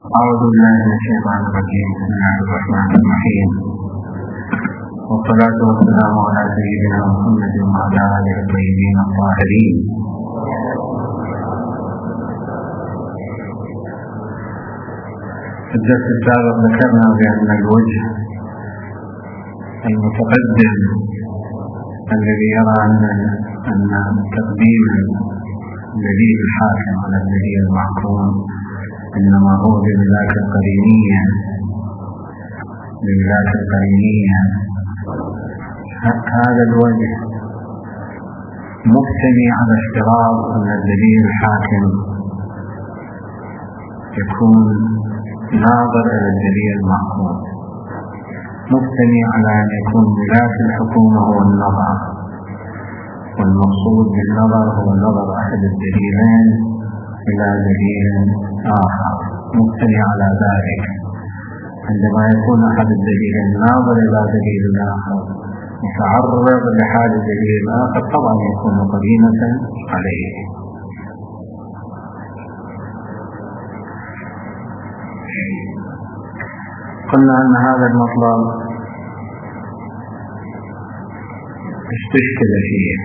أعوذ بالله من الشيطان الرجيم. بسم الله الرحمن الرحيم، والصلاة والسلام على سيدنا محمد وعلى آله الطيبين الطاهرين. في الدرس السابق ذكرنا بأن الوجه المتقدم الذي يرى أن تقديم الدليل الحاكم على الدليل المحكوم إنما هو بذات القرينية. هذا الوجه مبتني على افتراض أن الدليل الحاكم يكون ناظر إلى الدليل المحكوم، مبتني على أن يكون ذات الحكومة هو النظر، والمقصود بالنظر هو نظر أحد الدليلين إلى دليل آخر، مبتني على ذلك. عندما يكون أحد الدليلين ناظر إلى دليل آخر متعرض لحال الدليل الآخر، طبعا يكون قرينة عليه. قلنا أن هذا المطلب استشكل فيه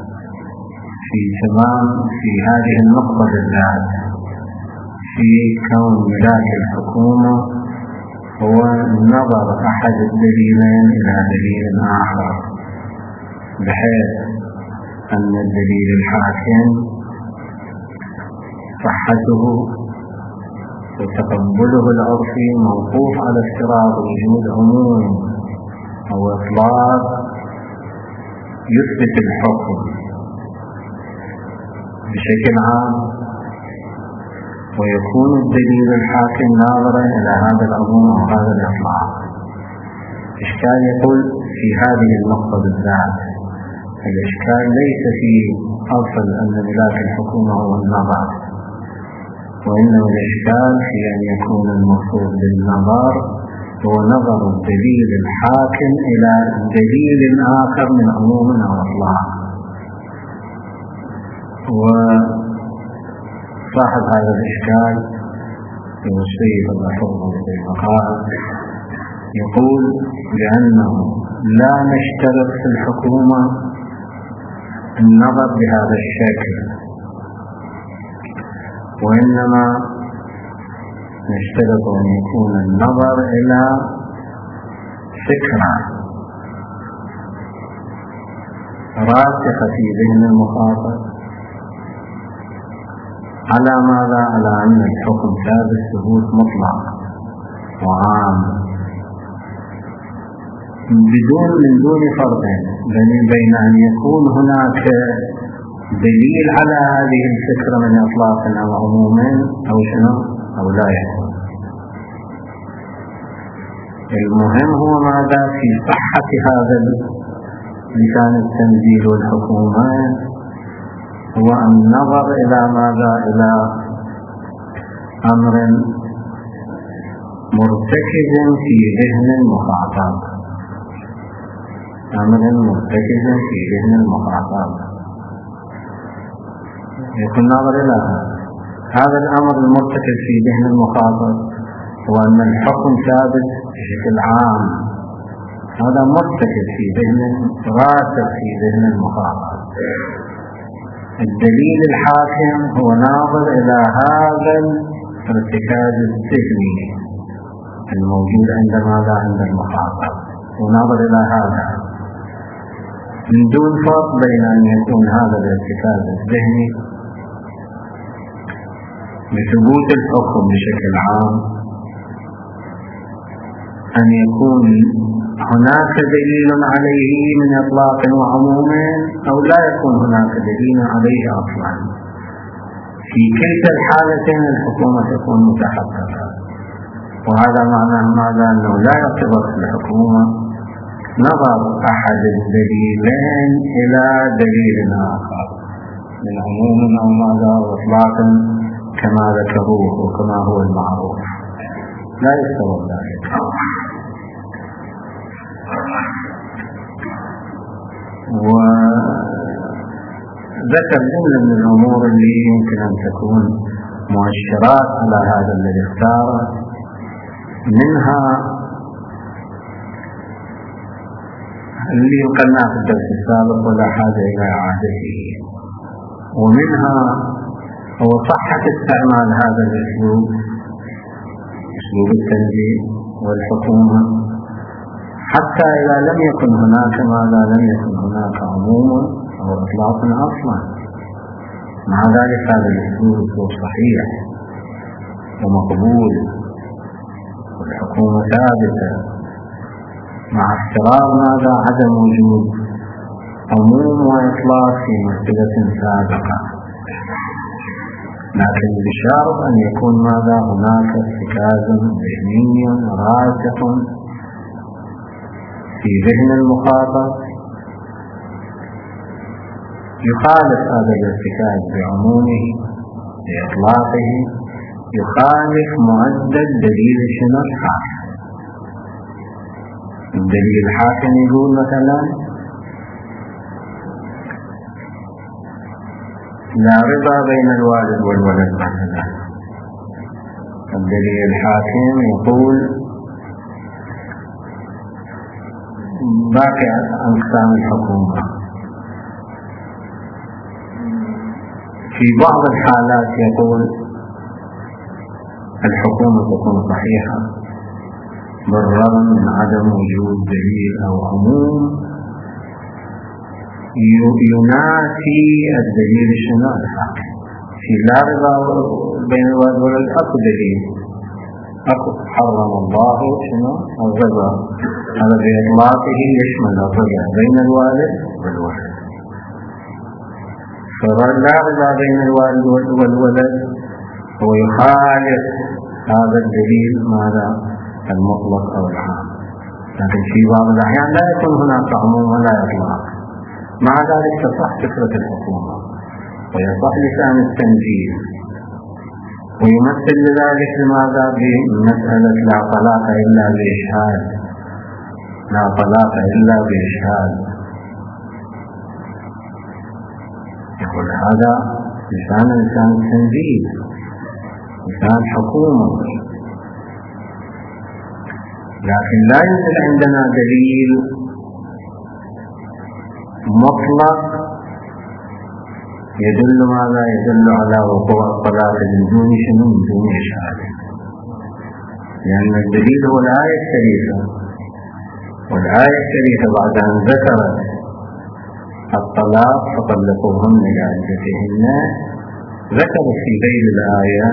في هذه النقطة بالذات، في كون ولاية الحكومة هو نظر أحد الدليلين إلى دليل آخر، بحيث أن الدليل الحاكم صحته وتقبله العرفي موقوف على افتراض وجود عموم أو إطلاق يثبت الحكم بشكل عام، ويكون الدليل الحاكم ناظرا إلى هذا العموم أو هذا الإطلاق. الإشكال يقول في هذه النقطة بالذات، الإشكال ليس في أصل أن ولاية الحكومة هو النظر، وإنما الإشكال في أن يكون المقصود بالنظر هو نظر الدليل الحاكم إلى دليل آخر من عموم أو إطلاق. وصاحب هذا الإشكال السيد الرحمن في المقال يقول لأنه لا نشترط في الحكومة النظر بهذا الشكل، وإنما نشترط أن يكون النظر إلى فكرة راسخة في ذهن المخاطب على ماذا؟ على أن الحكم ثابت ثبوت مطلق وعام من دون فرق بين أن يكون هناك دليل على هذه الفكرة من إطلاق أو عموم أو شنو أو لا يكون. المهم هو ماذا في صحة هذا لسان التنزيل والحكومة، هو النظر إلى ماذا؟ إلى أمر مرتكز في ذهن المخاطب، أمر مرتكز في ذهن المخاطب يكون نظر إلى هذا الأمر المرتكز في ذهن المخاطب، وأن الحكم ثابت بشكل عام، هذا مرتكز في ذهن راسخ في ذهن المخاطب. الدليل الحاكم هو ناظر إلى هذا الارتكاز الذهني الموجود عند ماذا؟ عند المخاطب، وناظر إلى هذا من دون فرق بين أن يكون هذا الارتكاز الذهني بثبوت الحكم بشكل عام، أن يكون هناك دليل عليه من إطلاق وعموم، أو لا يكون هناك دليل عليه أصلا. في كلتا الحالتين الحكومة تكون متحققة، وهذا معناه ماذا؟ أنه لا يعتبر في الحكومة نظر أحد الدليلين إلى دليل آخر من عموم أو ماذا وإطلاق كما ذكروه وكما هو المعروف، لا يستوى ذلك. وذكر جملة من الأمور اللي يمكن أن تكون مؤشرات على هذا الذي اختاره، منها اللي قلناه في الدرس السابق ولا حاجة إلى إعادته، ومنها هو صحة استعمال هذا الأسلوب، أسلوب التنزيل والحكومة، حتى إذا لم يكن هناك ماذا لم يكن هناك عموم أو إطلاق أصلا. مع ذلك هذا الأسلوب صحيح ومقبول والحكومة ثابتة، مع افتراض ماذا عدم وجود عموم وإطلاق في مرتبة سابقة، لكن بشرط أن يكون ماذا هناك ارتكاز ذهني راسخ في ذهن المخاطب يخالف هذا الارتكاز بعمومه بإطلاقه، يخالف مؤدى الدليل الحاكم. الدليل الحاكم يقول مثلا لا رضا بين الوالد والولد مثلا، الدليل الحاكم يقول باقي أقسام الحكومة. في بعض الحالات يقول الحكومة تكون صحيحة بالرغم من عدم وجود دليل أو عموم ينافي الدليل الحاكم. في لا رضا بين الوالد والولد أكو دليل، أكو حرم الله الرضا، هذا بإطلاقه يشمل الرضا بين الوالد والولد. فلا رضا بين الوالد والولد هو يخالف هذا الدليل ماذا المطلق أو العام، لكن في بعض الأحيان لا يكون هناك عموم ولا إطلاق. مع ذلك تصح فكرة الحكومة ويصح لسان التنزيل، ويمثل لذلك لماذا بمسألة لا طلاق إلا بإشهاد، لا طلاق إلا بإشهاد، يقول هذا لسان التنزيل، لسان حكومة. لكن لا يوجد عندنا دليل مطلق يدل ماذا يدل على وقوع الطلاق من دون من دون إشهاد، لأن الدليل هو الآية الشريفة، والآية الشريفة بعد أن ذكرت الطلاق فطلقوهن لعدتهن ذكرت في بين الآية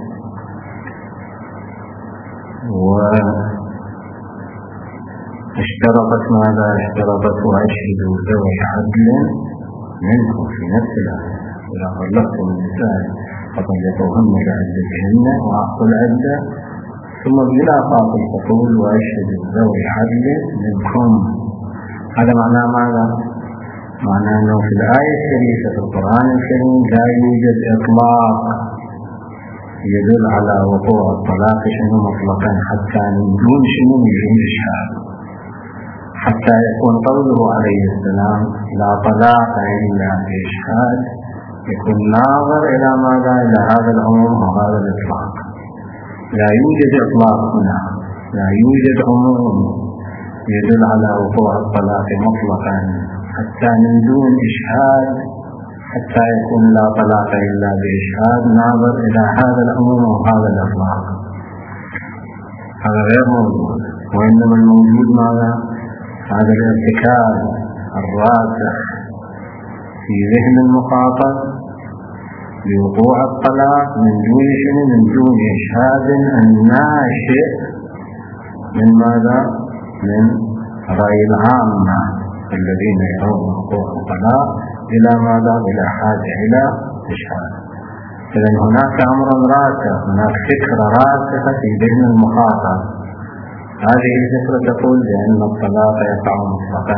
واشترطت ماذا اشترطت وأشهدوا ذوي عدل منكم في نفس الآية إذا طلقتم النساء فطلقوهن لعدتهن وأعطوا العدة، ثم بلا فاصل تقول وأشهدوا ذوي عدل منكم. هذا معناه ماذا؟ معناه أنه في الآية الشريفة في القرآن الكريم لا يوجد إطلاق يدل على وقوع الطلاق مطلقا حتى من دون من إشهاد، حتى يكون قوله عليه السلام لا طلاق إلا بإشهاد يكون ناظر إلى ماذا؟ إلى هذا العموم وهذا الإطلاق. لا يوجد إطلاق هنا، لا يوجد عموم يدل على وقوع الطلاق مطلقا حتى من دون إشهاد، حتى يكون لا طلاق إلا بإشهاد ناظر إلى هذا العموم وهذا الإطلاق. هذا غير موجود، وإنما الموجود ماذا؟ هذا الارتكاز الراسخ في ذهن المخاطب بوقوع الطلاق من دون إشهاد الناشئ من ماذا؟ من رأي العامة الذين يرون وقوع الطلاق إلى ماذا؟ إلى حاجة إلى إشهاد. إذن هناك أمر راسخ، هناك فكرة راسخة في ذهن المخاطب، هذه الفكرة تقول بأن الطلاق يقع مطلقا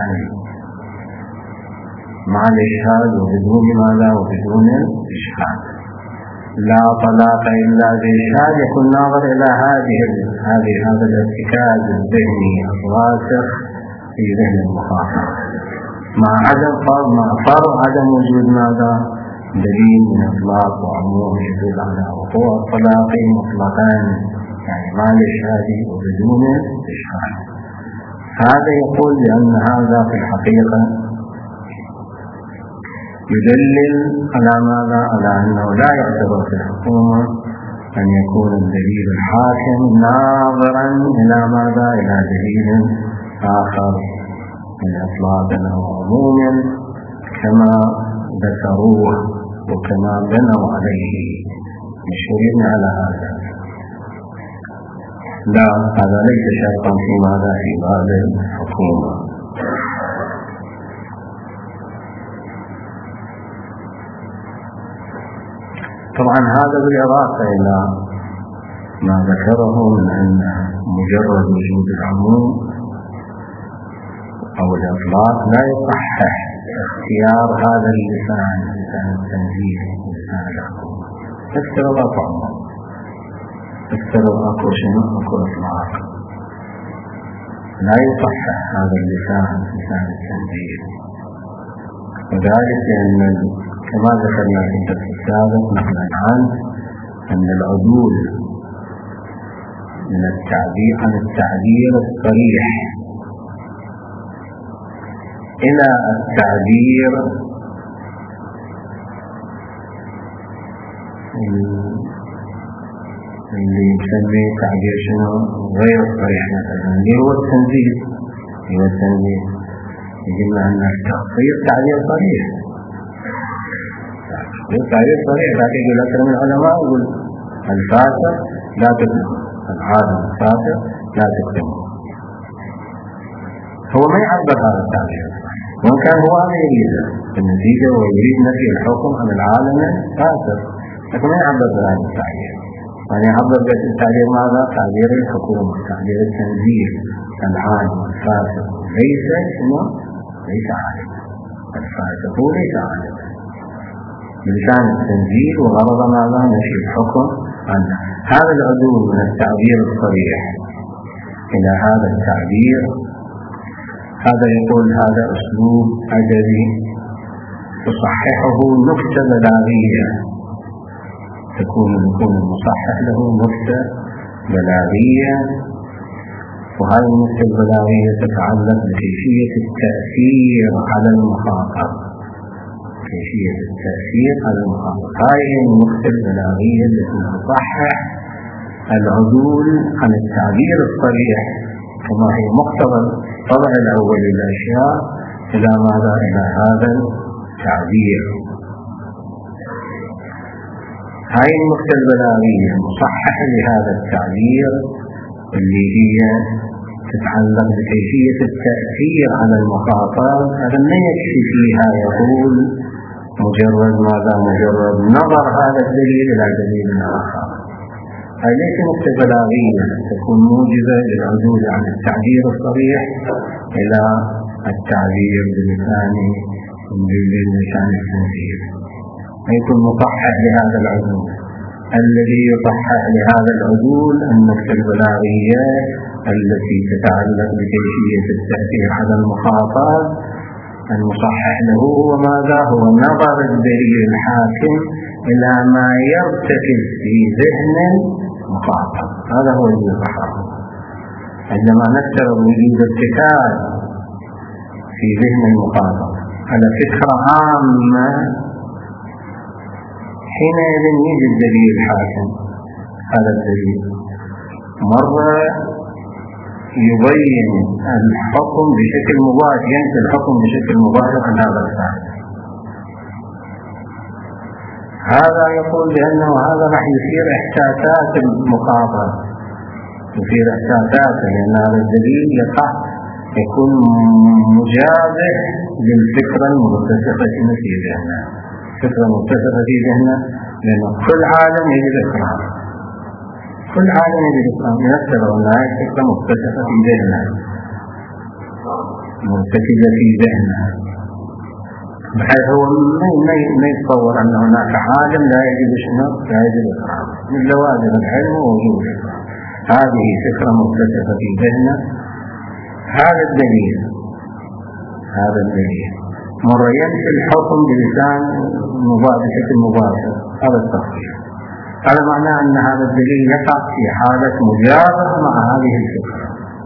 مع الإشهاد وبدون ماذا؟ وبدون إشهاد. لا طلاق إلا بإشهاد يكون ناظر إلى هذا الارتكاز الذهني الراسخ في ذهن المخاطب، مع فرض عدم وجود ماذا؟ دليل من إطلاق وعموم يدل على وقوع الطلاق مطلقا، يعني ما للشهادة وبدون إشهاد. هذا يقول بأن هذا في الحقيقة يدلل على ماذا؟ على أنه لا يعتبر في الحكومة أن يكون الدليل الحاكم ناظرا إلى ماذا؟ إلى دليل آخر من إطلاق أو عموم كما ذكروه وكما بنوا عليه مشهورين على هذا. لا، هذا ليس شرطا في ماذا؟ في باب الحكومة. طبعا هذا بالإضافة إلى ما ذكره من أن مجرد وجود العموم أو الإطلاق لا يصحح اختيار هذا اللسان، لسان التنزيل لسان الحكومة. افترض طعما، افترض أكو شنو؟ أكو إطلاق، لا يصحح هذا اللسان لسان التنزيل، وذلك لأن كما ذكرنا في الدرس السابق نقلا عن أن العدول من التعبير عن التعبير الصريح إلى التعبير اللي يسميه تعبير شنو؟ غير صريح، مثلا اللي هو التنزيل. يجب أن التخصيص تعبير صريح، تعبير صريح، لكن يقول أكثر من العلماء يقول الفاسق لا تكتم، العالم الفاسق لا تكتم. هو ما يعبر هذا التعبير، وإن كان هو هذا يريده بالنتيجة، ويريد نفي الحكم عن العالم الفاسق، لكن ما يعبر بهذا التعبير. يعني يعبر بالتعبير ماذا؟ تعبير الحكومة، تعبير التنزيل، العالم الفاسق ليس شنو؟ ليس عالم، الفاسق هو ليس عالم بلسان التنزيل، وغرض ماذا؟ نفي الحكم عنه. هذا العدول من التعبير الصريح إلى هذا التعبير، هذا يقول هذا أسلوب أدبي تصححه نكتة بلاغية، يكون المصحح له نكتة بلاغية، وهذه النكتة البلاغية تتعلق بكيفية التأثير على المخاطب، كيفية التأثير على المخاطب. هذه النكتة البلاغية التي تصحح العدول عن التعبير الصريح كما هي مقتضى الطبع الأول للأشياء إلى ماذا؟ إلى هذا التعبير. هاي النكتة البلاغية مصححة لهذا التعبير اللي هي تتعلق بكيفية التأثير على المخاطب. هذا ما يكفي فيها يقول مجرد ماذا؟ مجرد نظر هذا الدليل إلى دليل آخر. هاي ليس نكتة بلاغية تكون موجبة للعدول عن التعبير الصريح إلى التعبير بلسان التنزيل، يكون مصحح لهذا العدول. الذي يصحح لهذا العدول النكتة البلاغية التي تتعلق بكيفية التأثير على المخاطب، المصحح له هو ماذا؟ هو نظر الدليل الحاكم إلى ما يرتكز في ذهن المخاطب، هذا هو الذي يصحح. عندما نفترض وجود ارتكاز في ذهن المخاطب على فكرة عامة، حينئذ يجي الدليل الحاكم. هذا الدليل مرة يبين الحكم بشكل مباشر، ينفي الحكم بشكل مباشر عن هذا الفعل. هذا يقول بأنه هذا راح يثير إحساسات المخاطب، يثير إحساسات، لأن هذا الدليل يكون مجابه للفكرة المرتسخة في ذهنه. فكرة مرتسخة في ذهنه لأن كل عالم يجب إكرام، كل عالم يجب إكرام، يفترض أن هذه فكرة مرتسخة في ذهنه، مرتكزة في ذهنه، بحيث هو ما يتصور أن هناك عالم لا يجب شنو؟ لا يجب إكرام، من لوازم العلم ووجوب الإكرام. هذه فكرة مرتسخة في ذهنه. هذا الدليل مرة ينفي الحكم بلسان بشكل مباشر. هذا التخفيف. هذا معناه أن هذا الدليل يقع في حالة مجابهة مع هذه الفكرة.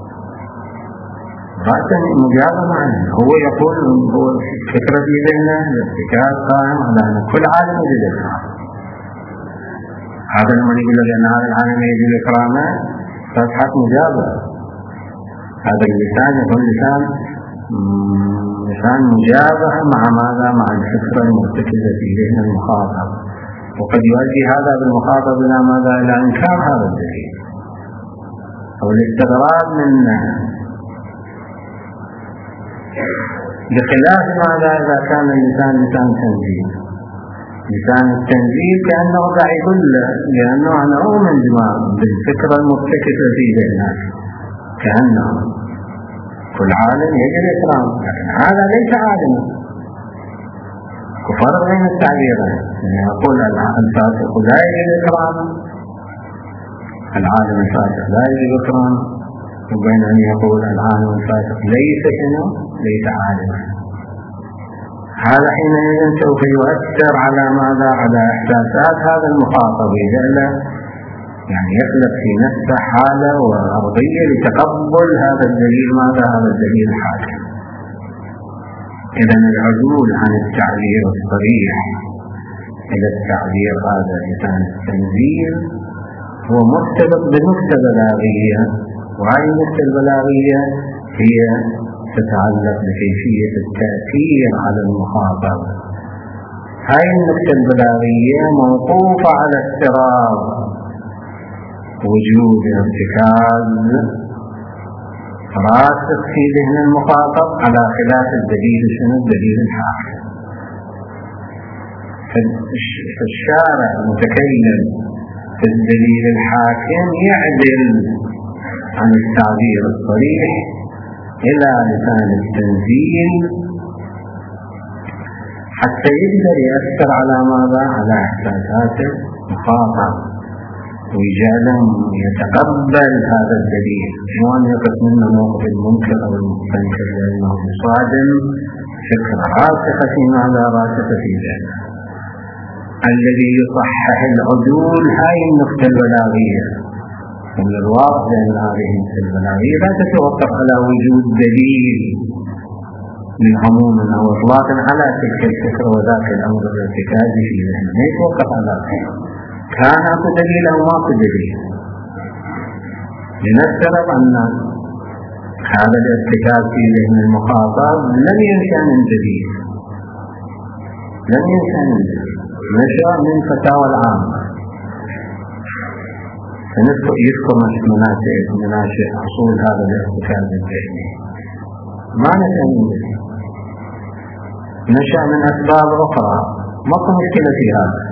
رأسا مجابهة معنا، هو يقول هو الفكرة في ذهنه الارتكاز قائم على أن كل عالم يجب إكرامه. هذا لما يقول لك أن هذا العالم يجب إكرامه فأصبحت مجابهة. هذا اللسان يقول لسان مجابهة مع ماذا؟ مع الفكرة المرتكزة في ذهن المخاطب، وقد يؤدي هذا بالمخاطب إلى ماذا؟ إلى إنكار هذا الدليل أو الاستغراب منه، بخلاف ماذا؟ إذا كان اللسان لسان تنزيل. لسان التنزيل كأنه قاعد يقول لأنه أنا أؤمن بالفكرة المرتكزة في ذهنك، كأنه كل عالم يجب إكرامه، لكن هذا ليس عالما. وفرق بين التعبيرين، يعني يقول الفاسق لا يجب إكرامه، العالم الفاسق لا يجب إكرامه، وبين أن يقول العالم الفاسق ليس شنو؟ ليس عالما. هذا حينئذ سوف يؤثر على ماذا؟ على إحساسات هذا المخاطب، يجعل يعني يخلق في نفسه حالة وأرضية لتقبل هذا الدليل ماذا؟ هذا الدليل الحاكم. إذن العدول عن التعبير الصريح إلى التعبير هذا لسان التنزيل هو مرتبط بنكتة بلاغية، وهذه النكتة البلاغية هي تتعلق بكيفية التأثير على المخاطب. هذه النكتة البلاغية موقوفة على افتراض وجود ارتكاز راسخ في ذهن المخاطب على خلاف الدليل شنو؟ الدليل الحاكم. فالشارع المتكلم في الدليل الحاكم يعدل عن التعبير الصريح إلى لسان التنزيل حتى يقدر يأثر على ماذا؟ على إحساسات المخاطب ويجعلهم يتقبل هذا الدليل، وأن يقف منه موقف المنكر أو المستنكر، لأنه يصادم فكرة راسخة في ماذا؟ راسخة في ذهنه. الذي يصحح العدول هاي النقطة البلاغية. من الواضح أن هذه النقطة البلاغية لا تتوقف على وجود دليل من عموم أو إطلاق على تلك الفكرة وذاك الأمر الارتكازي في ذهنه، لا يتوقف على ذلك. كان أكو دليل أو ما أكو دليل، لنفترض أن هذا الارتكاز في ذهن المخاطب لم ينشأ من دليل، نشأ من فتاوى العامة. يذكر مناشئ حصول هذا الارتكاز الذهني، ما نشأ من دليل، نشأ من أسباب أخرى، ما في مشكلة في هذا.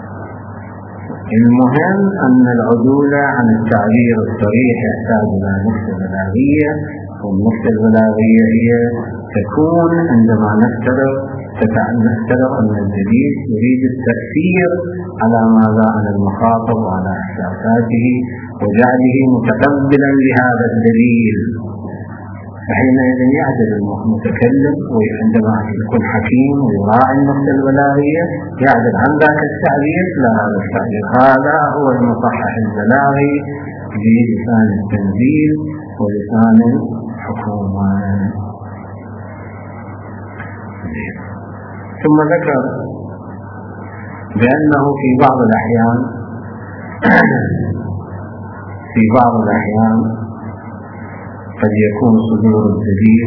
المهم أن العدول عن التعبير الصريح يحتاج إلى نقطة بلاغية، والنقطة البلاغية هي تكون عندما نفترض أن الدليل يريد التأثير على ماذا؟ على المخاطب وعلى إحساساته وجعله متقبلا لهذا الدليل. فحينئذ يعدل المتكلم، وعندما يكون حكيم ويراعي النقطة البلاغية يعدل عن ذاك التعبير لا هذا التعبير. هذا هو المصحح البلاغي للسان التنزيل ولسان الحكومة. ثم ذكر بأنه في بعض الأحيان قد يكون صدور الدليل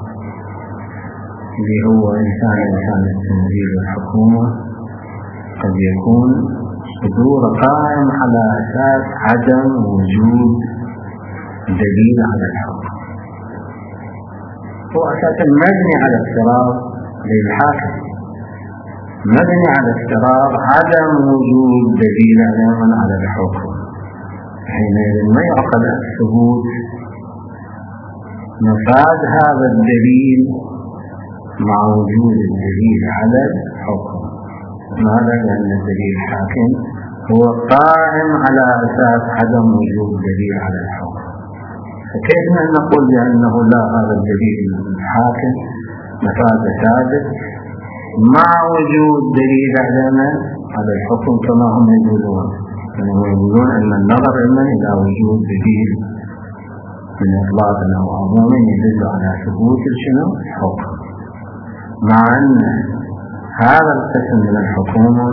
اللي هو لسان التنزيل والحكومة قد يكون صدور قائم على أساس عدم وجود دليل على الحكم، هو أساسا مبني على افتراض للحاكم، مبني على افتراض عدم وجود دليل على الحكم. حينئذ ما يعقل الثبوت نفاذ هذا الدليل مع وجود الدليل على الحكم. ماذا؟ لأن الدليل الحاكم هو قائم على أساس عدم وجود دليل على الحكم. فكيف نقول بأنه لا، هذا الدليل الحاكم نفاذ ثابت مع وجود دليل على الحكم كما هم يقولون. يقولون أن النظر إما إلى وجود دليل من إطلاق أو عموم يدل على ثبوت الحكم، مع أن هذا القسم من الحكومة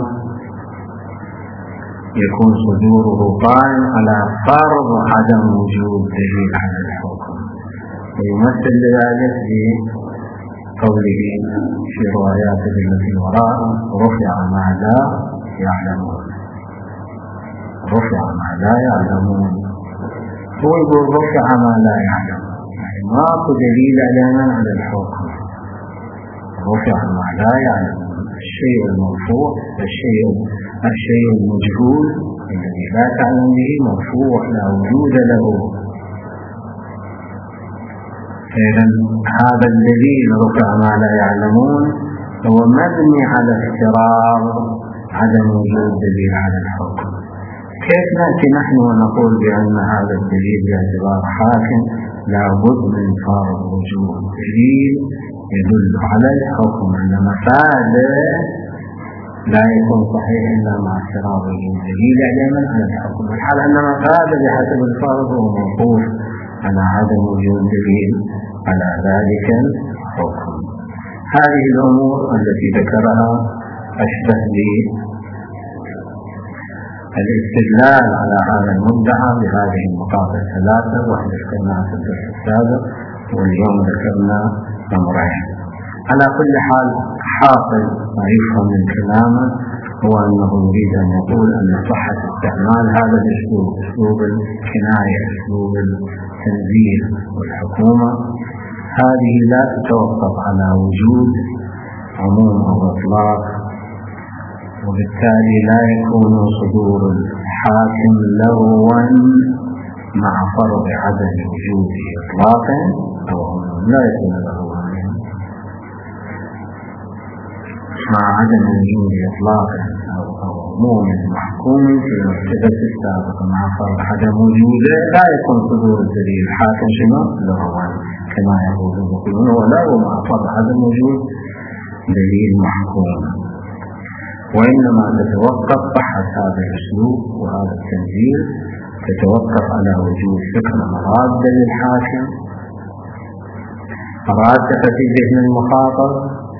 يكون صدوره قائم على فرض عدم وجود دليل على الحكم، ويمثل ذلك بقوله في رواياته التي وراء: رفع ما لا يعلمون. رفع ما لا يعلمون، هو يقول رفع ما لا يعلم، يعني ماكو دليل على الحكم. رفع ما لا يعلمون، الشيء المرفوع، الشيء المجهول الذي لا تعلم به مرفوع لا وجود له. إذن هذا الدليل رفع ما لا يعلمون هو مبني على افتراض عدم وجود دليل على الحكم. كيف نأتي نحن ونقول بأن هذا الدليل باعتبار حاكم لابد من فرض وجود دليل يدل على الحكم، أن مفاده لا يكون صحيح إلا مع افتراض وجود دليل على الحكم، الحال أن مفاده بحسب الفرض هو موقوف على عدم وجود دليل على ذلك الحكم. هذه الأمور التي ذكرها أشبه بالاستدلال على هذا المدعى بهذه النقاط الثلاثة، واحدة ذكرناها في الدرس السابق واليوم ذكرنا أمرين. على كل حال حاصل ما يفهم من كلامه هو أنه يريد أن يقول أن صحة استعمال هذا الأسلوب، أسلوب الكناية، أسلوب التنزيل والحكومة، هذه لا تتوقف على وجود عموم أو إطلاق، وبالتالي لا يكون صدور الحاكم لغوا مع فرض عدم وجود إطلاق أو عموم، لا يكون لغوا مع عدم وجود إطلاق أو عموم محكوم في المرتبة السابقة مع فرض عدم وجوده، لا يكون صدور الدليل الحاكم لغوا كما يقولون، ولا مع فرض عدم وجود دليل محكوم، وإنما تتوقف صحة هذا الأسلوب وهذا التنزيل تتوقف على وجود فكرة مرادة للحاكم راسخة في ذهن المخاطب،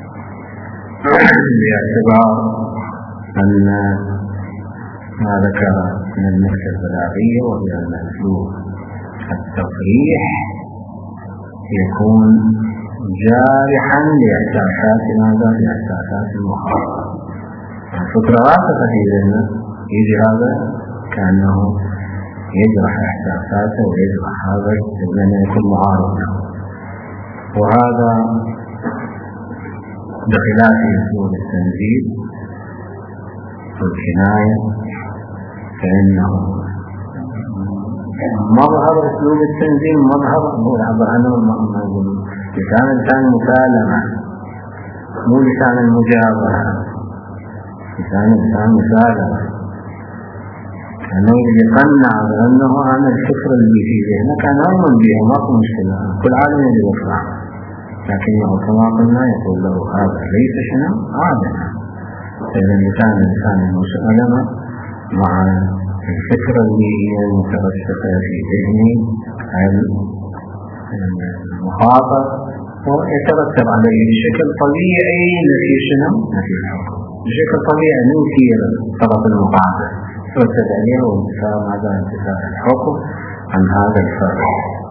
باعتبار أن ما ذكر من النكتة البلاغية وهي أن أسلوب التصريح يكون جارحا لإحساسات ماذا؟ لإحساسات المخاطب. الفكرة راسخة في ذهنه، يجي هذا كأنه يجرح إحساساته ويجرح هذا لأن يكون معارض له، وهذا بخلاف أسلوب التنزيل والكناية، فإنه مظهر أسلوب التنزيل مظهر هو يعبر عنه لسان الإنسان مسالمة، مو لسان المجابهة، لسان الإنسان مسالمة، كأنه يقنع بأنه أنا الفكر اللي في ذهنك كان أؤمن بها ماكو مشكلة، كل عالم يجب يفرع، لكنه كما قلنا يقول له هذا ليس شنو عادنا. إذا لسان الإنسان المسالمة مع الفكرة اللي هي مترسخة في ذهني المخاطب ويترتب عليه بشكل طبيعي نفي شنو؟ نفي الحكم، بشكل طبيعي ننفي الطرف المقابل، يترتب عليه وانتفاء ماذا؟ انتفاء الحكم عن هذا الفرق.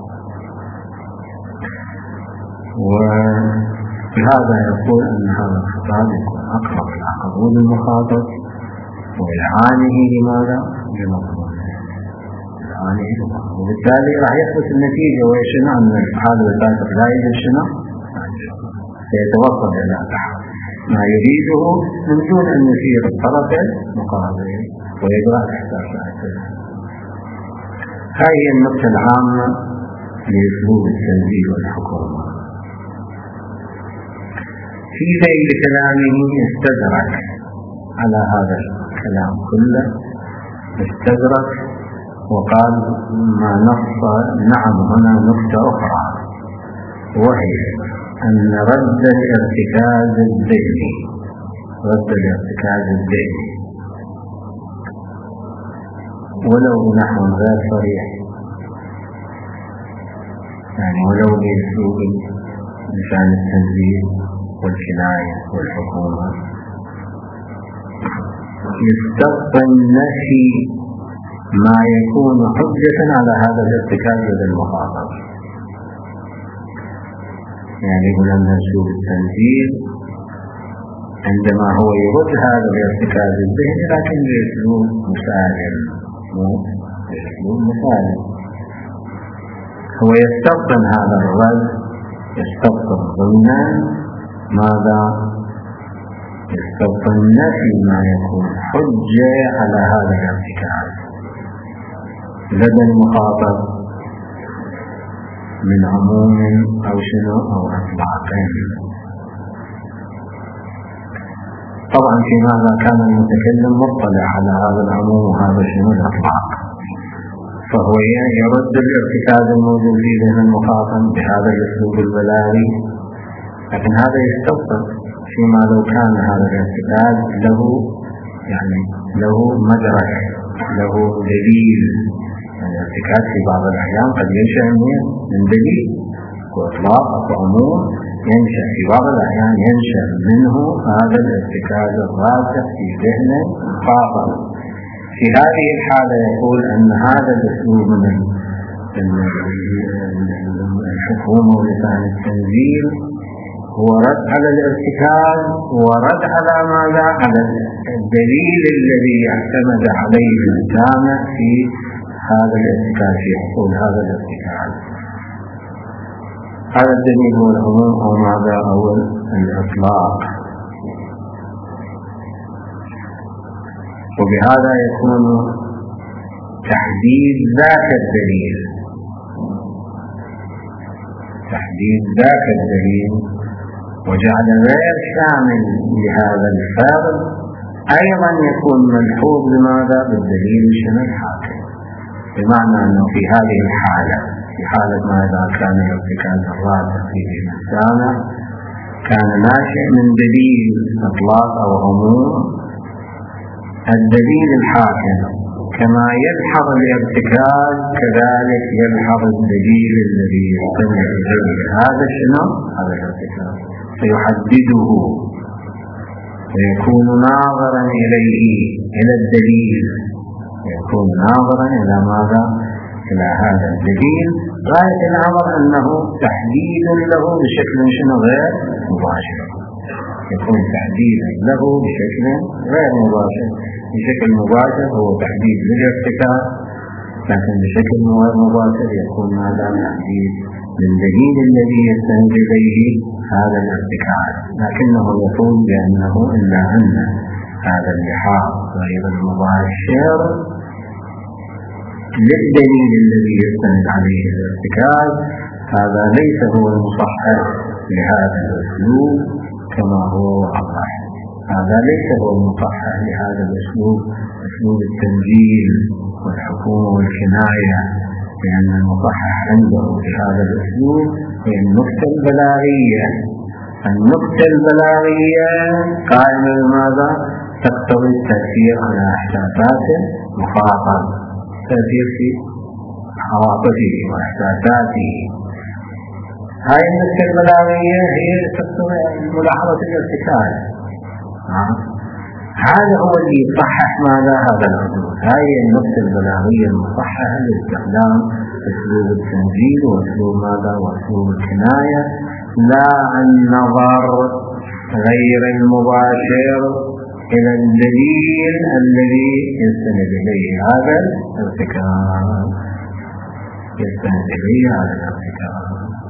وبهذا يقول أن هذا الخطاب يكون أقرب إلى قبول المخاطب وإلعانه لماذا؟ لمضمونه، إلعانه لمضمونه، وبالتالي راح يحدث النتيجة وهي شنو؟ أن الحال والباطل لا يجب شنو؟ سيتوصل إلى ما يريده من دون أن يثير الطرف المقابل ويجرح إحساساته. هذه النقطة العامة لأسلوب التنزيل والحكومة. في ذيل كلامه استدرك على هذا الكلام كله، استدرك وقال ما نص نعم هنا نقطة أخرى، وهي أن رد الارتكاز الذهني رد الارتكاز الذهني ولو بنحو غير صريح، يعني ولو بأسلوب لسان التنزيل والكناية والحكومة، يستبطن النفي ما يكون حجة على هذا الارتكاز لدى المخاطب. يعني يقول أن أسلوب التنزيل عندما هو يرد هذا الارتكاز الذهني لكن بأسلوب مسالم، بأسلوب مسالم، هو يستبطن هذا الرد، يستبطن ضمنا ماذا؟ يستبطن نفي ما يكون حجة على هذا الارتكاز لدى المخاطب من عموم أو شنو أو أطلاق. طبعا في ماذا كان المتكلم مطلع على هذا العموم وهذا شنو الأطلاق، فهو يرد الارتكاز الموجود في ذهن المخاطب بهذا الأسلوب البلاغي، لكن هذا يستبطن فيما لو كان هذا الارتكاز له مدرك، له دليل. الارتكاز في بعض الأحيان قد ينشأ من دليل وإطلاق وعموم، ينشأ في بعض الأحيان ينشأ منه هذا الارتكاز الراسخ في ذهن المخاطب. في هذه الحالة يقول أن هذا الأسلوب من الحكومة ولسان التنزيل هو رد على الارتكاز ورد على ماذا؟ على الدليل الذي اعتمد عليه الجامع في هذا الارتكاز، في حصول هذا الارتكاز. هذا الدليل هو العموم أو ماذا؟ أو الإطلاق. وبهذا يكون تحديد ذاك الدليل، تحديد ذاك الدليل وجعل غير شامل لهذا الفرد أيضا يكون ملحوظ لماذا؟ بالدليل الشنو الحاكم. بمعنى أنه في هذه الحالة، في حالة ماذا؟ كان الارتكاز الراسخ في الإنسان كان ناشئ من دليل إطلاق أو عموم، الدليل الحاكم كما يلحظ الارتكاز كذلك يلحظ الدليل الذي يستند إليه هذا شنو؟ هذا الارتكاز، فيحدده ويكون ناظرا إليه، إلى الدليل، يكون ناظرا إلى ماذا؟ إلى هذا الدليل، غاية الأمر أنه تحديد له بشكل شنو؟ غير مباشر، يكون تحديدا له بشكل غير مباشر. بشكل مباشر هو تحديد للارتكاز، لكن بشكل غير مباشر يكون هذا تحديد للدليل الذي يستند إليه هذا الارتكاز، لكنه يقول بأنه إلا أن هذا اللحاظ غير المباشر للدليل الذي يستند عليه الارتكاز هذا ليس هو المصحح لهذا الأسلوب كما هو واضح. هذا ليس هو المصحح لهذا الأسلوب، أسلوب التنزيل والحكومة والكناية، لأن المصحح عنده لهذا الأسلوب هي النكتة البلاغية. النكتة البلاغية قائمة بماذا؟ تقتضي التأثير على إحساسات المخاطب، تأثير في عواطفه وإحساساته. هاي النكتة البلاغية هي تقتضي ملاحظة الارتكاز. هذا هو اللي يصحح ماذا؟ هذا الحدود. هاي النكتة البلاغية المصححة لاستخدام أسلوب التنزيل وأسلوب ماذا؟ وأسلوب الكناية، لا النظر غير المباشر إلى الدليل الذي يستند إليه هذا الارتكاز، يستند إليه هذا الارتكاز.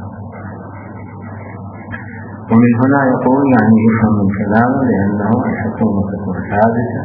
ومن هنا يقول يعني يفهم من كلامه لأنه الحكومة تكون ثابتة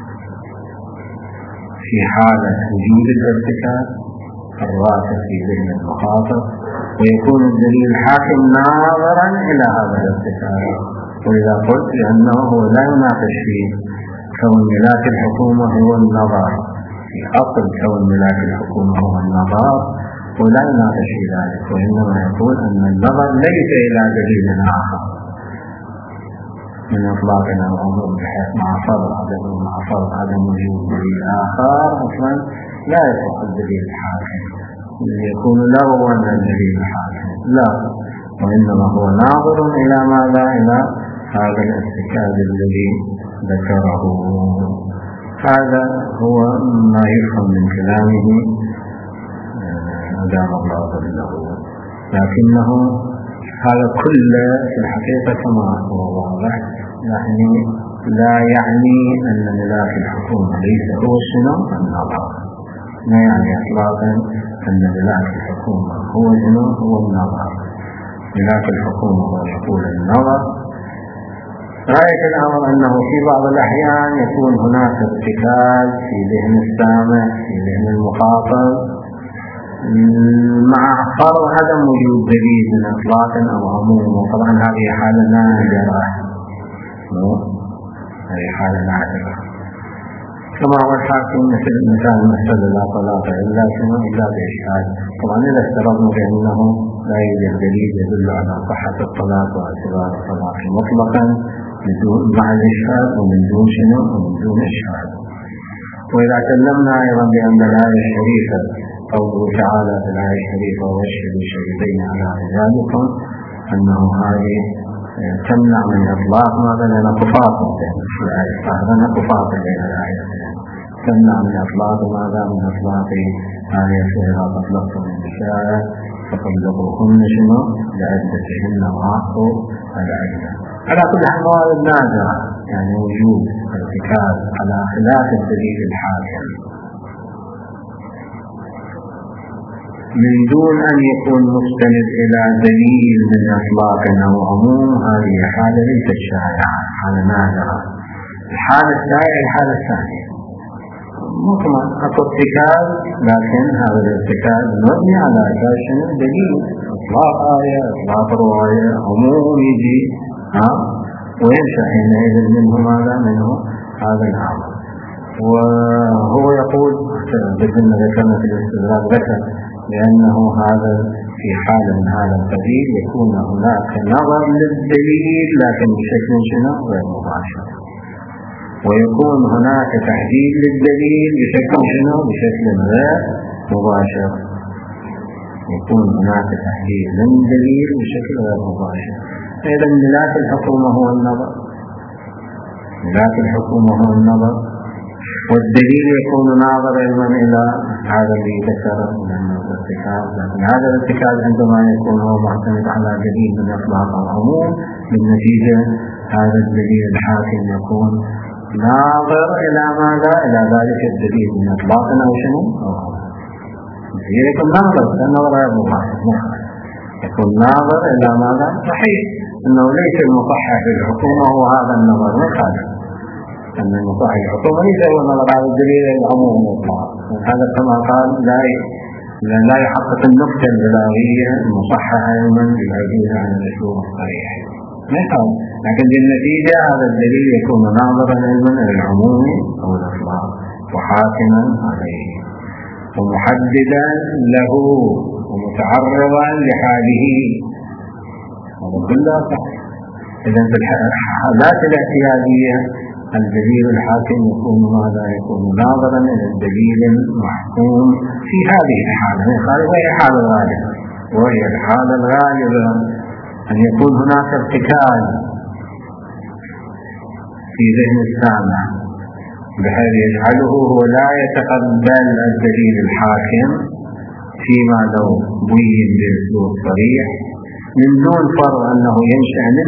في حالة وجود الارتكاز الراسخ في ذهن المخاطب، ويكون الدليل الحاكم ناظرا إلى هذا الارتكاز. ولذا قلت لأنه هو لا يناقش فيه كون ملاك الحكومة هو النظر، في أصل كون ملاك الحكومة هو النظر، ولا يناقش في ذلك، وإنما يقول أن النظر ليس إلى دليل آخر، من إطلاق أو عموم بحيث مع فرض عدم وجود دليل آخر أصلا لا يصح الدليل الحاكم، يكون لغوا الدليل الحاكم لا، وإنما هو ناظر إلى ماذا؟ إلى هذا الارتكاز الذي ذكره. هذا هو ما يفهم من كلامه أدام الله ظله، لكنه هذا كله في الحقيقة كما هو واضح يعني لا يعني أن ملاك الحكومة ليس هو شنو النظر، لا يعني إطلاقا أن ملاك الحكومة هو شنو هو النظر. ملاك الحكومة هو يقول النظر. رأيت الأمر أنه في بعض الأحيان يكون هناك ارتكاز في ذهن السامع في ذهن المخاطب مع فرض عدم وجود دليل من إطلاقا أو عموم، وطبعا هذه حالة نادرة، هذه حالة نادرة كما هو الحاكم مثال المسألة لا طلاق إلا شنو إلا بإشهاد. طبعا إذا افترضنا بأنه لا يوجد دليل يدل على صحة الطلاق واعتبار الطلاق مطلقا مع الإشهاد ومن دون شنو ومن دون إشهاد. وإذا تكلمنا أيضا بأن الآية الشريفة قوله تعالى في الآية الشريفة واشهدوا شهيدين على رجالكم أنه هذه تمنع من إطلاق ماذا لنا تفاصل في الآية الظاهرة تفاصل بين الآيتين، تمنع من إطلاق ماذا من إطلاق آية إذا طلقتم النساء فطلقوهن شنو لعدتهن وأعطوا العدة. على كل حال موارد نادرة يعني وجود ارتكاز على خلاف الدليل الحاكم من دون أن يكون مستند إلى دليل من إطلاق أو عموم، هذه حالة ليست شائعة، حالة نادرة. الحالة الشائعة الحالة الثانية مطمئن ارتكاز، لكن هذا الارتكاز مبني على أساس دليل إطلاق آية إطلاق رواية عموم يجي وينشأ حينئذ منه ماذا منه هذا الأمر. وهو يقول بأن ذكرنا في الاستدراك ذكر لأنه هذا في حال من هذا القبيل يكون هناك نظر للدليل لكن بشكل شنو غير مباشر، ويكون هناك تحديد للدليل بشكل شنو بشكل غير مباشر، يكون هناك تحديد للدليل بشكل غير مباشر. إذا ملاك الحكومة هو النظر، ملاك الحكومة هو النظر، والدليل يكون ناظر علما إلى هذا اللي ذكر من الارتكاز، لكن هذا الارتكاز عندما يكون هو معتمد على دليل من إطلاق أو عموم بالنتيجة هذا الدليل الحاكم يكون ناظر إلى ماذا إلى ذلك الدليل من إطلاق أو شنو أو عموم. يكون ناظر النظر غير مباشر يكون ناظر إلى ماذا صحيح أنه ليس المصحح للحكومة هو هذا النظر مخالف، أن المصحح الحكومة ليس هو النظر على الدليل العموم والإطلاق. هذا كما قال لا يحقق النكتة البلاغية المصححة علما بالعزيز عن الأسلوب الصريح مثال، لكن بالنتيجة هذا الدليل يكون ناظرا علما إلى العموم أو الإطلاق وحاكما عليه ومحددا له ومتعرضا لحاله. هذا كله صح. إذا في الحالات الاعتيادية الدليل الحاكم يكون ماذا يكون ناظرا إلى الدليل المحكوم في هذه الحالة، وهي الحالة الغالبة، وهي الحالة الغالبة أن يكون هناك ارتكاز في ذهن السامع بحيث يجعله هو لا يتقبل الدليل الحاكم فيما لو بين بأسلوب صريح من دون فرض أنه ينشأ من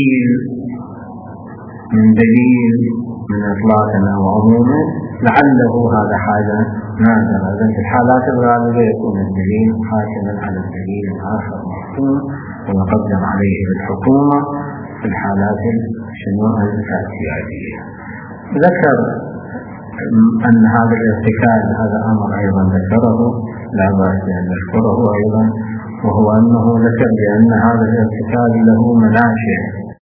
دليل من إطلاق أو عموم لعله هذا حاجة نادرة. في الحالات الغالبة يكون الدليل حاكما على الدليل الآخر محكوم ويقدم عليه بالحكومة في الحالات الاعتيادية. ذكر أن هذا الارتكاز هذا أمر أيضا ذكره لا بأس أن نذكره أيضا، وهو أنه ذكر بأن هذا الارتكاز له مناشئ